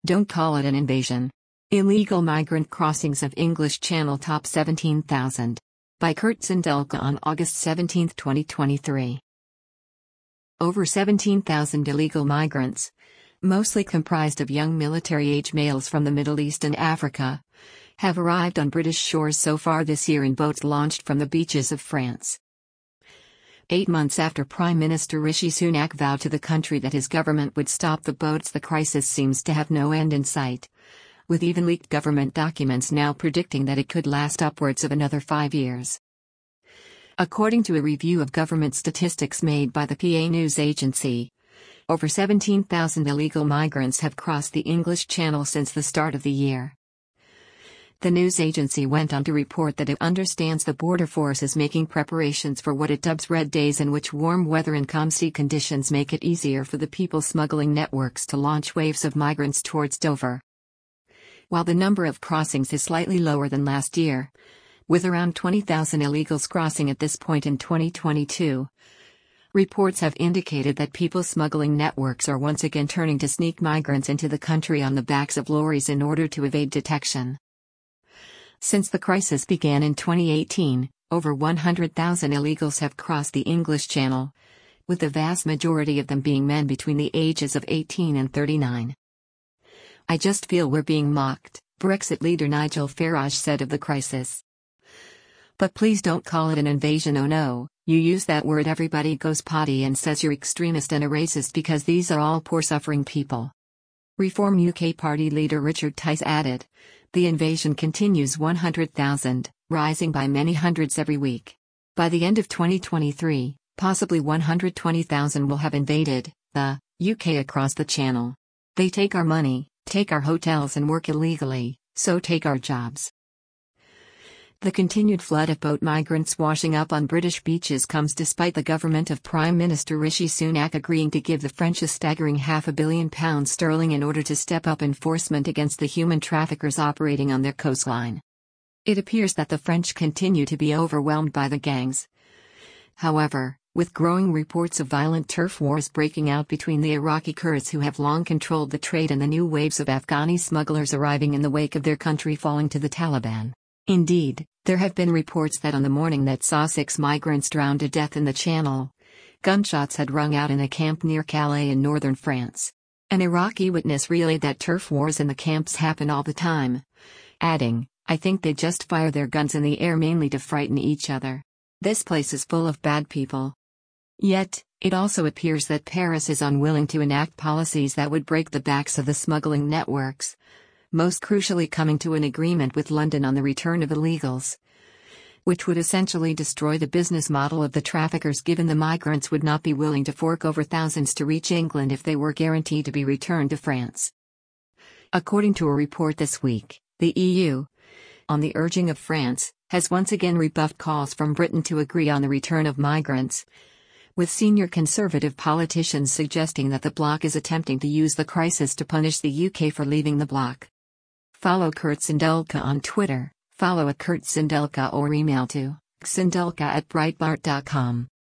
Don't call it an invasion. Illegal migrant crossings of English Channel top 17,000. By Kurt Sindelka on August 17, 2023. Over 17,000 illegal migrants, mostly comprised of young military-age males from the Middle East and Africa, have arrived on British shores so far this year in boats launched from the beaches of France. 8 months after Prime Minister Rishi Sunak vowed to the country that his government would stop the boats, the crisis seems to have no end in sight, with even leaked government documents now predicting that it could last upwards of another 5 years. According to a review of government statistics made by the PA News Agency, over 17,000 illegal migrants have crossed the English Channel since the start of the year. The news agency went on to report that it understands the border force is making preparations for what it dubs red days, in which warm weather and calm sea conditions make it easier for the people smuggling networks to launch waves of migrants towards Dover. While the number of crossings is slightly lower than last year, with around 20,000 illegals crossing at this point in 2022, reports have indicated that people smuggling networks are once again turning to sneak migrants into the country on the backs of lorries in order to evade detection. Since the crisis began in 2018, over 100,000 illegals have crossed the English Channel, with the vast majority of them being men between the ages of 18 and 39. "I just feel we're being mocked," Brexit leader Nigel Farage said of the crisis. "But please don't call it an invasion. Oh no, you use that word, everybody goes potty and says you're extremist and a racist because these are all poor suffering people." Reform UK Party leader Richard Tice added, "The invasion continues, 100,000, rising by many hundreds every week. By the end of 2023, possibly 120,000 will have invaded the UK across the Channel. They take our money, take our hotels and work illegally, so take our jobs." The continued flood of boat migrants washing up on British beaches comes despite the government of Prime Minister Rishi Sunak agreeing to give the French a staggering £500 million in order to step up enforcement against the human traffickers operating on their coastline. It appears that the French continue to be overwhelmed by the gangs. However, with growing reports of violent turf wars breaking out between the Iraqi Kurds who have long controlled the trade and the new waves of Afghani smugglers arriving in the wake of their country falling to the Taliban. Indeed, there have been reports that on the morning that saw 6 migrants drown to death in the Channel, gunshots had rung out in a camp near Calais in northern France. An Iraqi witness relayed that turf wars in the camps happen all the time, adding, "I think they just fire their guns in the air mainly to frighten each other. This place is full of bad people." Yet, it also appears that Paris is unwilling to enact policies that would break the backs of the smuggling networks, most crucially coming to an agreement with London on the return of illegals, which would essentially destroy the business model of the traffickers, given the migrants would not be willing to fork over thousands to reach England if they were guaranteed to be returned to France. According to a report this week, the EU, on the urging of France, has once again rebuffed calls from Britain to agree on the return of migrants, with senior Conservative politicians suggesting that the bloc is attempting to use the crisis to punish the UK for leaving the bloc. Follow Kurt Sindelka on Twitter, follow @KurtSindelka or email to sindelka@breitbart.com.